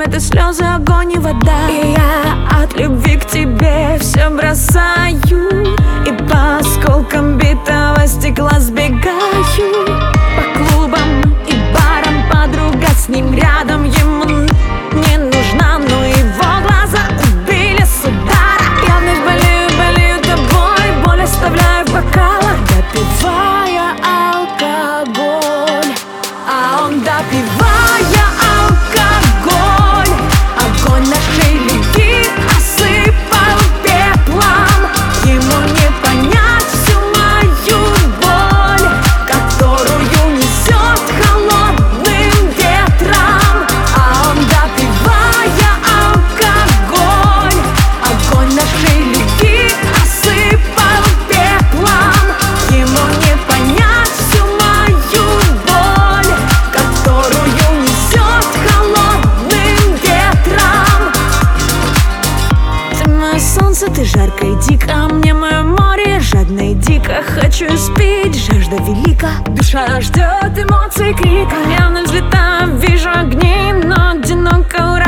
это слезы, огонь и вода. И я от любви к тебе все бросаю, и по осколкам битого стекла сбегаю. По клубам и барам подруга с ним рядом, ему не нужна, но его глаза убили с удара. Я вновь болею тобой, боль оставляю в бокалах, допивая алкоголь. А он, допивая алкоголь, огонь нашей любви осыпал пеплом. Ему не понять всю мою боль, которую несет холодным ветром. А он, допивая алкоголь, огонь нашей любви осыпал пеплом. Ему не понять всю мою боль, которую несет холодным ветром. Ты мое солнце, ты жарко и дико, а мне мое море жадно и дико. Хочу спить, жажда велика, душа ждет эмоций крика. Я вновь взлетаю, вижу огни, но одиноко.